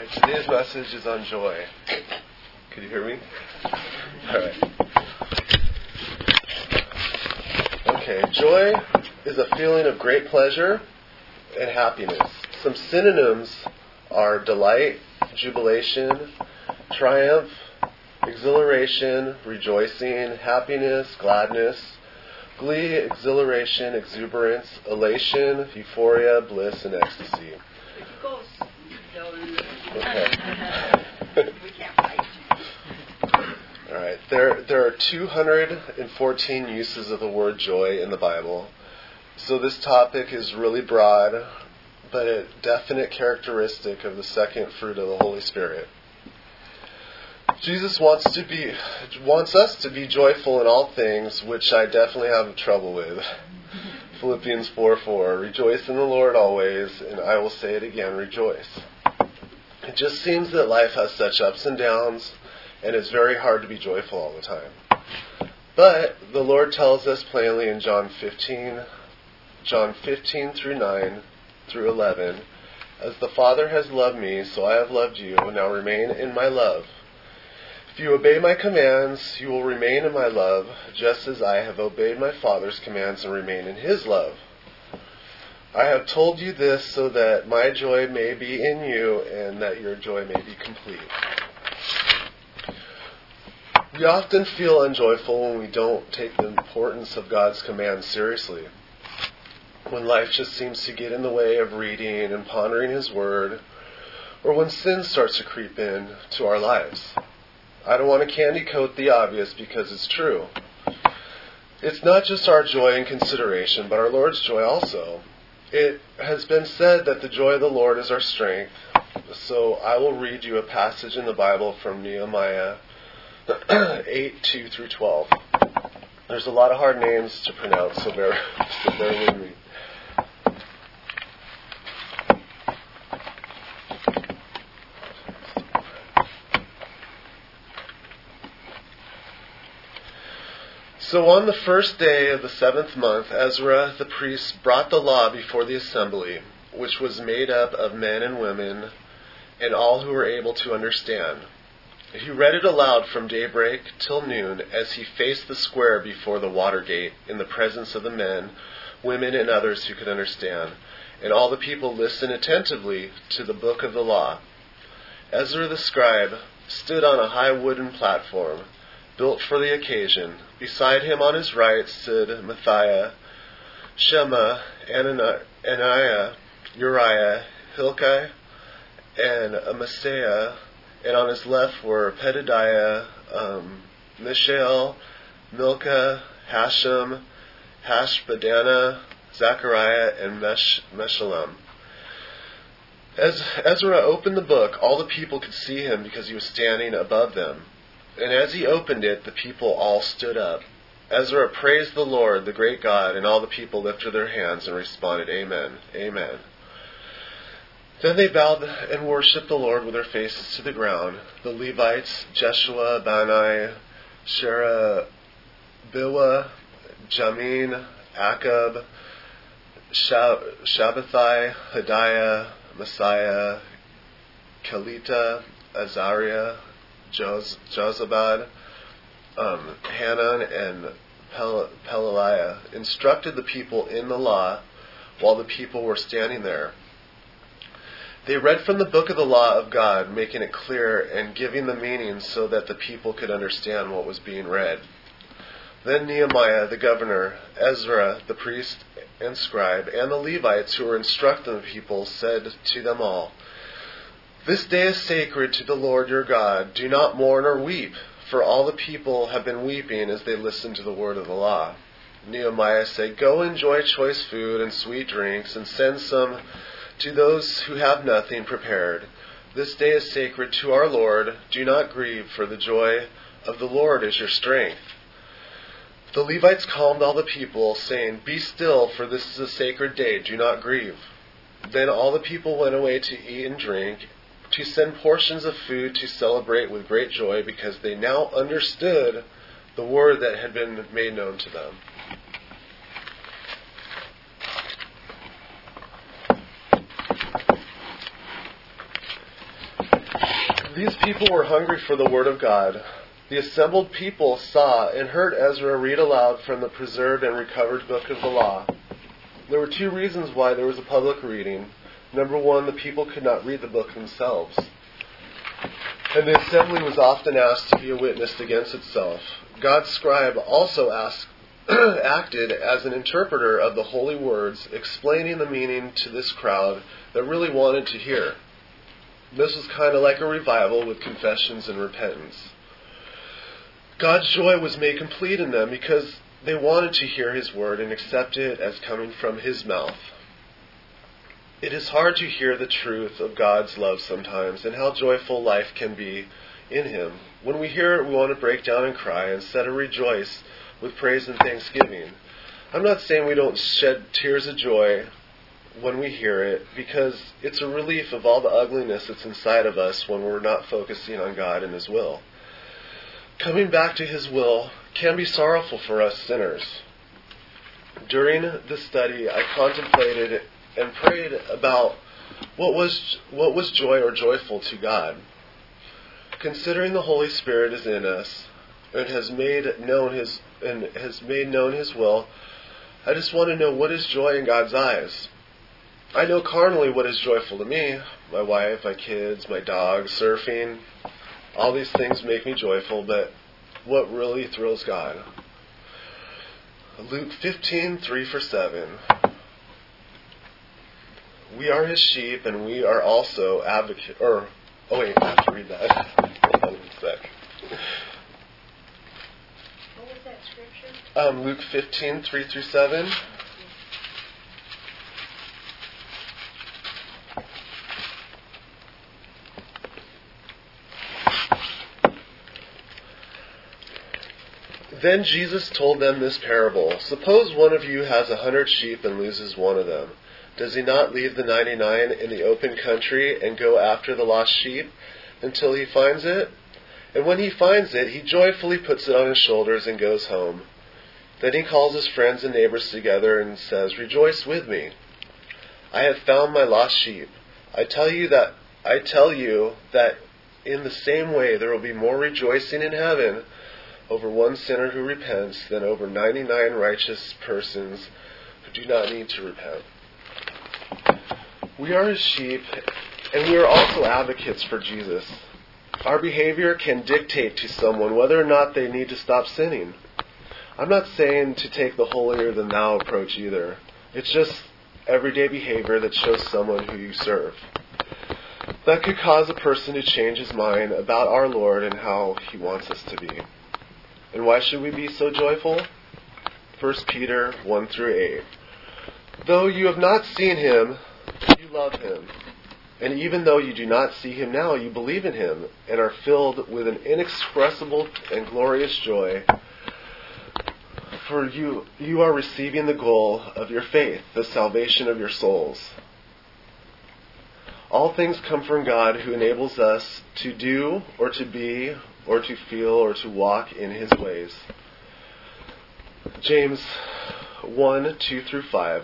Alright, today's message is on joy. Can you hear me? Alright. Okay, joy is a feeling of great pleasure and happiness. Some synonyms are delight, jubilation, triumph, exhilaration, rejoicing, happiness, gladness, glee, exhilaration, exuberance, elation, euphoria, bliss, and ecstasy. Okay. We can't fight. All right. There are 214 uses of the word joy in the Bible. So this topic is really broad, but a definite characteristic of the second fruit of the Holy Spirit. Jesus wants us to be joyful in all things, which I definitely have trouble with. Philippians 4:4, rejoice in the Lord always, and I will say it again, rejoice. It just seems that life has such ups and downs, and it's very hard to be joyful all the time. But the Lord tells us plainly in John 15 through 9 through 11, as the Father has loved me, so I have loved you, now remain in my love. If you obey my commands, you will remain in my love, just as I have obeyed my Father's commands and remain in his love. I have told you this so that my joy may be in you and that your joy may be complete. We often feel unjoyful when we don't take the importance of God's commands seriously. When life just seems to get in the way of reading and pondering his word, or when sin starts to creep in to our lives. I don't want to candy coat the obvious because it's true. It's not just our joy and consideration, but our Lord's joy also. It has been said that the joy of the Lord is our strength. So I will read you a passage in the Bible from Nehemiah 8:2 through 12. There's a lot of hard names to pronounce, so bear with me. So on the first day of the 7th month, Ezra the priest brought the law before the assembly, which was made up of men and women and all who were able to understand. He read it aloud from daybreak till noon as he faced the square before the water gate in the presence of the men, women, and others who could understand. And all the people listened attentively to the book of the law. Ezra the scribe stood on a high wooden platform, built for the occasion. Beside him on his right stood Matthiah, Shema, Ananiah, Uriah, Hilkiah, and Amasaiah, and on his left were Pedadiah, Mishael, Milcah, Hashem, Hashbaddanah, Zechariah, and Meshullam. As Ezra opened the book, all the people could see him because he was standing above them. And as he opened it, the people all stood up. Ezra praised the Lord, the great God, and all the people lifted their hands and responded, Amen, Amen. Then they bowed and worshipped the Lord with their faces to the ground. The Levites, Jeshua, Bani, Sherebiah, Jamin, Akab, Shabbathai, Hodiah, Messiah, Kelita, Azariah, Jozabad, Hanan, and Pelaliah instructed the people in the law while the people were standing there. They read from the book of the law of God, making it clear and giving the meaning so that the people could understand what was being read. Then Nehemiah, the governor, Ezra, the priest and scribe, and the Levites who were instructing the people said to them all, This day is sacred to the Lord your God. Do not mourn or weep, for all the people have been weeping as they listened to the word of the law. Nehemiah said, Go enjoy choice food and sweet drinks, and send some to those who have nothing prepared. This day is sacred to our Lord. Do not grieve, for the joy of the Lord is your strength. The Levites calmed all the people, saying, Be still, for this is a sacred day. Do not grieve. Then all the people went away to eat and drink, to send portions of food to celebrate with great joy, because they now understood the word that had been made known to them. These people were hungry for the Word of God. The assembled people saw and heard Ezra read aloud from the preserved and recovered book of the law. There were two reasons why there was a public reading. Number one, the people could not read the book themselves. And the assembly was often asked to be a witness against itself. God's scribe also acted as an interpreter of the holy words, explaining the meaning to this crowd that really wanted to hear. This was kind of like a revival with confessions and repentance. God's joy was made complete in them because they wanted to hear His word and accept it as coming from His mouth. It is hard to hear the truth of God's love sometimes and how joyful life can be in Him. When we hear it, we want to break down and cry instead of rejoice with praise and thanksgiving. I'm not saying we don't shed tears of joy when we hear it, because it's a relief of all the ugliness that's inside of us when we're not focusing on God and His will. Coming back to His will can be sorrowful for us sinners. During the study, I contemplated and prayed about what was joy or joyful to God. Considering the Holy Spirit is in us and has made known His will, I just want to know, what is joy in God's eyes? I know carnally what is joyful to me. My wife, my kids, my dog, surfing. All these things make me joyful, but what really thrills God? Luke 15:3-7. We are His sheep, and we are also advocate. I have to read that. Hold on a sec. What was that scripture? Luke 15:3-7. Then Jesus told them this parable. Suppose one of you has 100 sheep and loses one of them. Does he not leave the 99 in the open country and go after the lost sheep until he finds it? And when he finds it, he joyfully puts it on his shoulders and goes home. Then he calls his friends and neighbors together and says, "Rejoice with me. I have found my lost sheep." I tell you that in the same way there will be more rejoicing in heaven over one sinner who repents than over 99 righteous persons who do not need to repent. We are His sheep, and we are also advocates for Jesus. Our behavior can dictate to someone whether or not they need to stop sinning. I'm not saying to take the holier-than-thou approach either. It's just everyday behavior that shows someone who you serve. That could cause a person to change his mind about our Lord and how He wants us to be. And why should we be so joyful? 1 Peter 1-8. Though you have not seen Him, you love Him. And even though you do not see Him now, you believe in Him and are filled with an inexpressible and glorious joy. For you are receiving the goal of your faith, the salvation of your souls. All things come from God, who enables us to do or to be or to feel or to walk in His ways. James 1:2-5.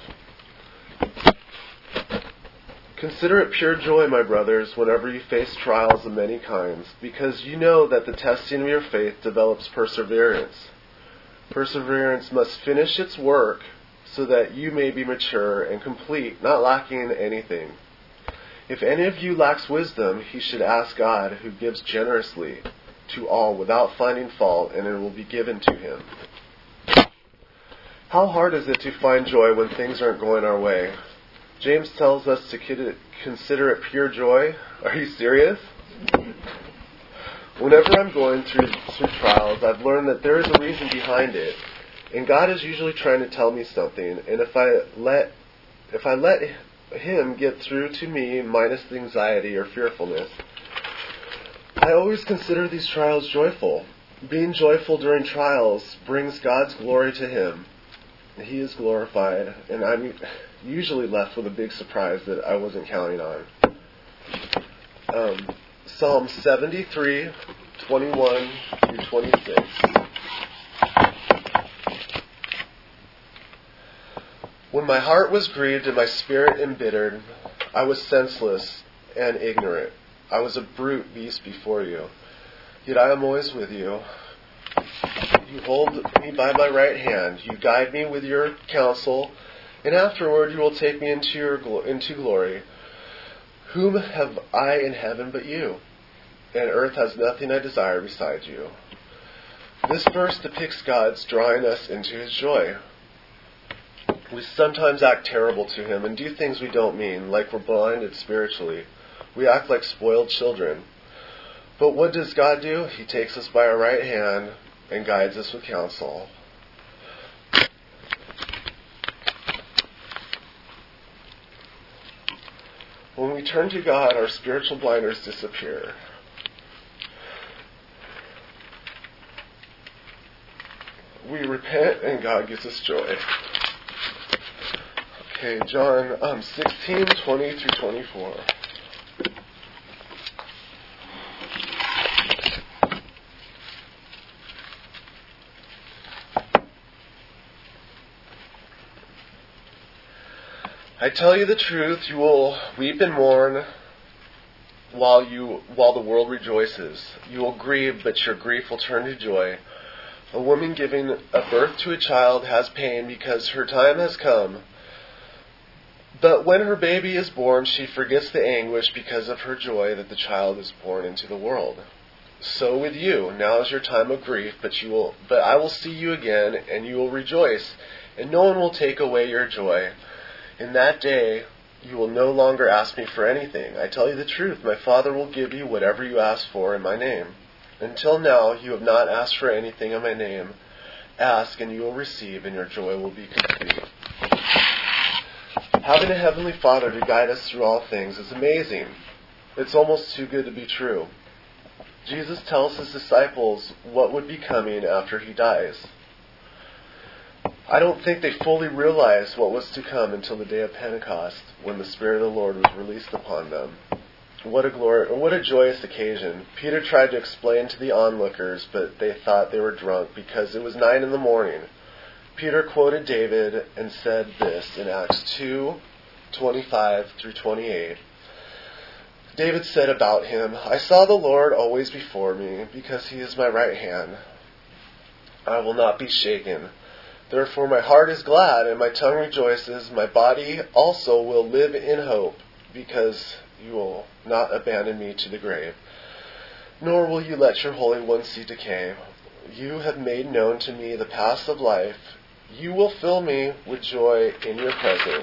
Consider it pure joy, my brothers, whenever you face trials of many kinds, because you know that the testing of your faith develops perseverance. Perseverance must finish its work so that you may be mature and complete, not lacking in anything. If any of you lacks wisdom, he should ask God, who gives generously to all without finding fault, and it will be given to him. How hard is it to find joy when things aren't going our way? James tells us to consider it pure joy. Are you serious? Whenever I'm going through trials, I've learned that there is a reason behind it, and God is usually trying to tell me something. And if I let Him get through to me minus the anxiety or fearfulness, I always consider these trials joyful. Being joyful during trials brings God's glory to Him. He is glorified, and I'm usually left with a big surprise that I wasn't counting on. Psalm 73:21-26. When my heart was grieved and my spirit embittered, I was senseless and ignorant. I was a brute beast before you. Yet I am always with you. You hold me by my right hand. You guide me with your counsel, and afterward you will take me into glory. Whom have I in heaven but you? And earth has nothing I desire besides you. This verse depicts God's drawing us into His joy. We sometimes act terrible to Him and do things we don't mean, like we're blinded spiritually. We act like spoiled children. But what does God do? He takes us by our right hand and guides us with counsel. When we turn to God, our spiritual blinders disappear. We repent and God gives us joy. Okay, John 16:20 through 24. I tell you the truth, you will weep and mourn while the world rejoices. You will grieve, but your grief will turn to joy. A woman giving a birth to a child has pain because her time has come. But when her baby is born, she forgets the anguish because of her joy that the child is born into the world. So with you, now is your time of grief, but I will see you again, and you will rejoice, and no one will take away your joy. In that day, you will no longer ask me for anything. I tell you the truth, my Father will give you whatever you ask for in my name. Until now, you have not asked for anything in my name. Ask, and you will receive, and your joy will be complete. Having a Heavenly Father to guide us through all things is amazing. It's almost too good to be true. Jesus tells His disciples what would be coming after He dies. I don't think they fully realized what was to come until the day of Pentecost, when the Spirit of the Lord was released upon them. What a joyous occasion. Peter tried to explain to the onlookers, but they thought they were drunk because it was 9 a.m. Peter quoted David and said this in Acts 2:25 through 28. David said about him, I saw the Lord always before me, because He is my right hand. I will not be shaken. Therefore my heart is glad, and my tongue rejoices. My body also will live in hope, because you will not abandon me to the grave, nor will you let your Holy One see decay. You have made known to me the paths of life. You will fill me with joy in your presence.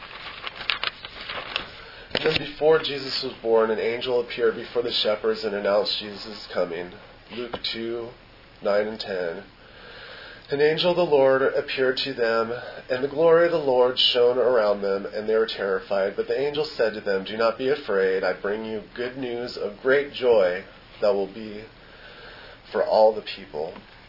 Then before Jesus was born, an angel appeared before the shepherds and announced Jesus' coming. Luke 2:9 and 10. An angel of the Lord appeared to them, and the glory of the Lord shone around them, and they were terrified. But the angel said to them, Do not be afraid. I bring you good news of great joy that will be for all the people.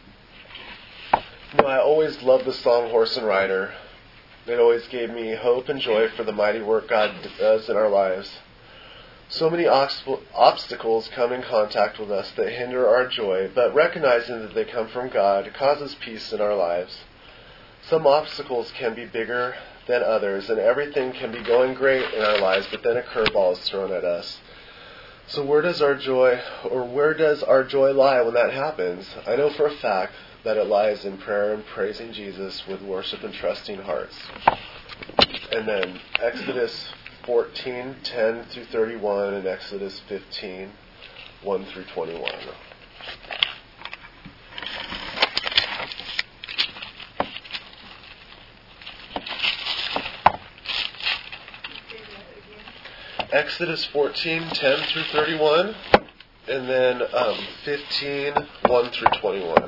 I always loved the song Horse and Rider. It always gave me hope and joy for the mighty work God does in our lives. So many obstacles come in contact with us that hinder our joy, but recognizing that they come from God causes peace in our lives. Some obstacles can be bigger than others, and everything can be going great in our lives, but then a curveball is thrown at us. So where does our joy lie when that happens? I know for a fact that it lies in prayer and praising Jesus with worship and trusting hearts. And then Exodus 14:10 through 31 and Exodus 15:1 through 21. Exodus 14:10 through 31, and then 15:1 through 21.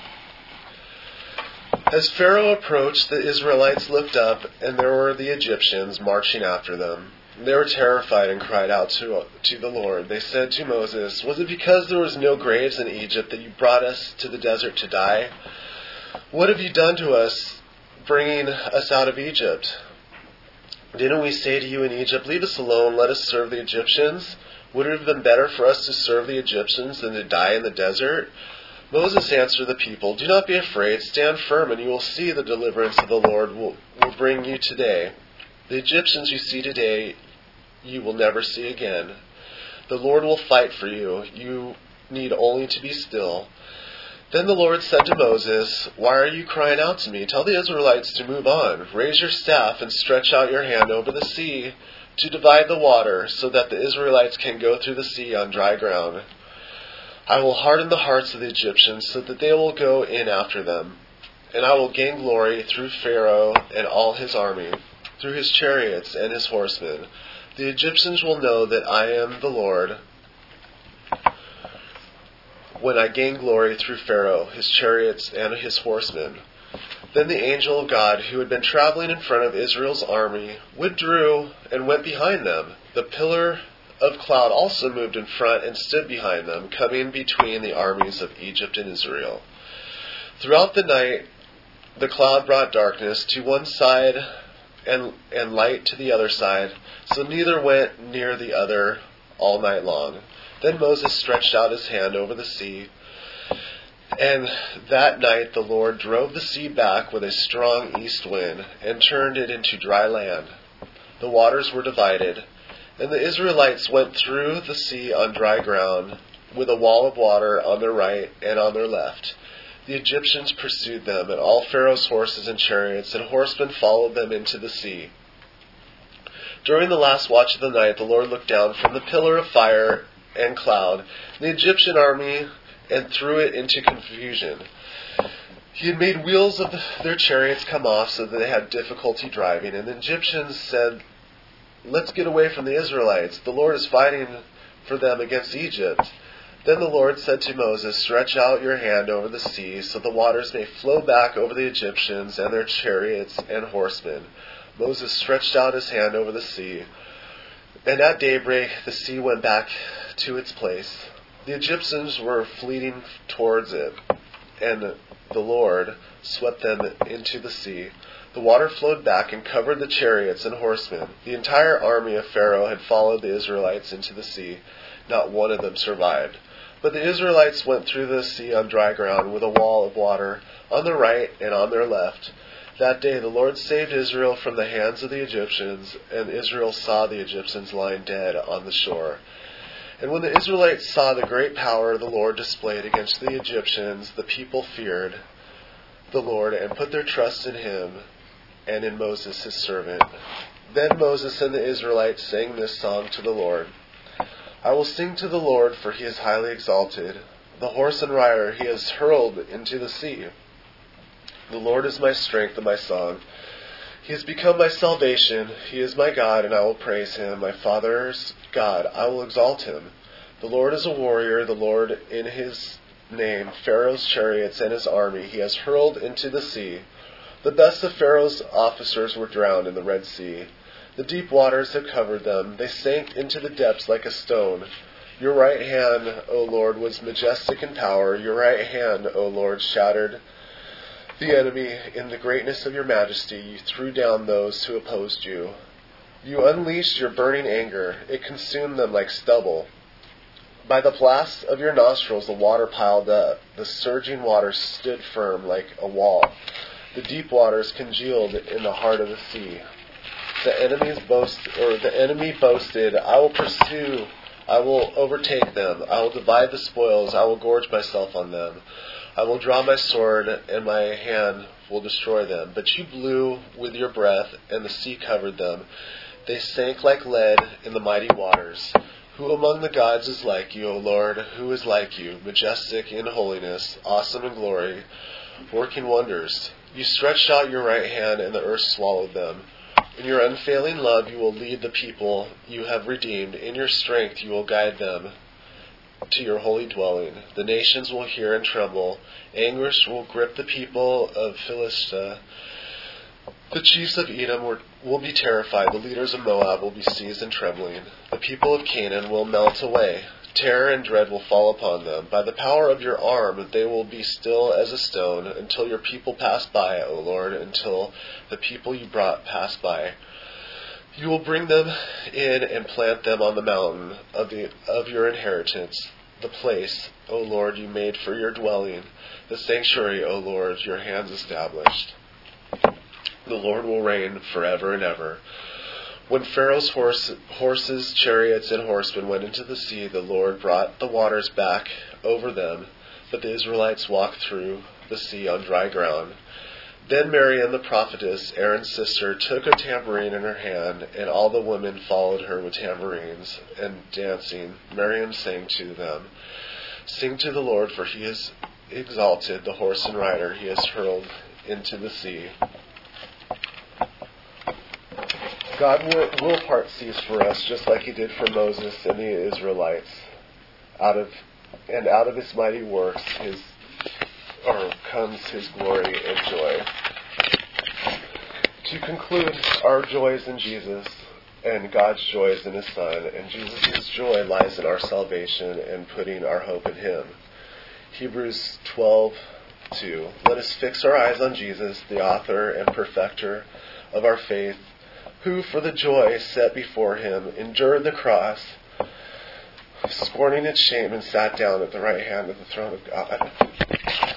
As Pharaoh approached, the Israelites looked up, and there were the Egyptians marching after them. They were terrified and cried out to the Lord. They said to Moses, Was it because there was no graves in Egypt that you brought us to the desert to die? What have you done to us, bringing us out of Egypt? Didn't we say to you in Egypt, Leave us alone, let us serve the Egyptians? Would it have been better for us to serve the Egyptians than to die in the desert? Moses answered the people, Do not be afraid, stand firm, and you will see the deliverance of the Lord will bring you today. The Egyptians you see today, you will never see again. The Lord will fight for you. You need only to be still." Then the Lord said to Moses, "Why are you crying out to me? Tell the Israelites to move on. Raise your staff and stretch out your hand over the sea to divide the water, so that the Israelites can go through the sea on dry ground. I will harden the hearts of the Egyptians so that they will go in after them. And I will gain glory through Pharaoh and all his army, through his chariots and his horsemen. The Egyptians will know that I am the Lord when I gain glory through Pharaoh, his chariots, and his horsemen." Then the angel of God, who had been traveling in front of Israel's army, withdrew and went behind them. The pillar of cloud also moved in front and stood behind them, coming between the armies of Egypt and Israel. Throughout the night, the cloud brought darkness to one side and light to the other side, so neither went near the other all night long. Then Moses stretched out his hand over the sea, and that night the Lord drove the sea back with a strong east wind and turned it into dry land. The waters were divided, and the Israelites went through the sea on dry ground, with a wall of water on their right and on their left. The Egyptians pursued them, and all Pharaoh's horses and chariots and horsemen followed them into the sea. During the last watch of the night, the Lord looked down from the pillar of fire and cloud, the Egyptian army, and threw it into confusion. He had made wheels of their chariots come off so that they had difficulty driving, and the Egyptians said, "Let's get away from the Israelites. The Lord is fighting for them against Egypt." Then the Lord said to Moses, "Stretch out your hand over the sea, so the waters may flow back over the Egyptians and their chariots and horsemen." Moses stretched out his hand over the sea, and at daybreak the sea went back to its place. The Egyptians were fleeing towards it, and the Lord swept them into the sea. The water flowed back and covered the chariots and horsemen. The entire army of Pharaoh had followed the Israelites into the sea. Not one of them survived. But the Israelites went through the sea on dry ground with a wall of water on their right and on their left. That day the Lord saved Israel from the hands of the Egyptians, and Israel saw the Egyptians lying dead on the shore. And when the Israelites saw the great power the Lord displayed against the Egyptians, the people feared the Lord and put their trust in him and in Moses his servant. Then Moses and the Israelites sang this song to the Lord. "I will sing to the Lord, for he is highly exalted. The horse and rider he has hurled into the sea. The Lord is my strength and my song. He has become my salvation. He is my God, and I will praise him. My father's God, I will exalt him. The Lord is a warrior, the Lord in his name, Pharaoh's chariots and his army he has hurled into the sea. The best of Pharaoh's officers were drowned in the Red Sea. The deep waters have covered them. They sank into the depths like a stone. Your right hand, O Lord, was majestic in power. Your right hand, O Lord, shattered the enemy. In the greatness of your majesty, you threw down those who opposed you. You unleashed your burning anger. It consumed them like stubble. By the blast of your nostrils, the water piled up. The surging waters stood firm like a wall. The deep waters congealed in the heart of the sea. The enemy boasted, "I will pursue, I will overtake them, I will divide the spoils, I will gorge myself on them. I will draw my sword, and my hand will destroy them." But you blew with your breath, and the sea covered them. They sank like lead in the mighty waters. Who among the gods is like you, O Lord? Who is like you, majestic in holiness, awesome in glory, working wonders? You stretched out your right hand, and the earth swallowed them. In your unfailing love you will lead the people you have redeemed. In your strength you will guide them to your holy dwelling. The nations will hear and tremble. Anguish will grip the people of Philistia. The chiefs of Edom will be terrified. The leaders of Moab will be seized in trembling. The people of Canaan will melt away. Terror and dread will fall upon them. By the power of your arm they will be still as a stone, until your people pass by, O Lord, until the people you brought pass by. You will bring them in and plant them on the mountain of your inheritance, the place, O Lord, you made for your dwelling, the sanctuary, O Lord, your hands established. The Lord will reign forever and ever. When Pharaoh's horses, chariots, and horsemen went into the sea, the Lord brought the waters back over them, but the Israelites walked through the sea on dry ground. Then Miriam the prophetess, Aaron's sister, took a tambourine in her hand, and all the women followed her with tambourines and dancing. Miriam sang to them, "Sing to the Lord, for he has exalted the horse and rider he has hurled into the sea." God will part seas for us, just like he did for Moses and the Israelites. Out of his mighty works comes his glory and joy. To conclude, our joy is in Jesus, and God's joy is in his Son, and Jesus' joy lies in our salvation and putting our hope in him. Hebrews 12:2. Let us fix our eyes on Jesus, the author and perfecter of our faith, who for the joy set before him endured the cross, scorning its shame, and sat down at the right hand of the throne of God.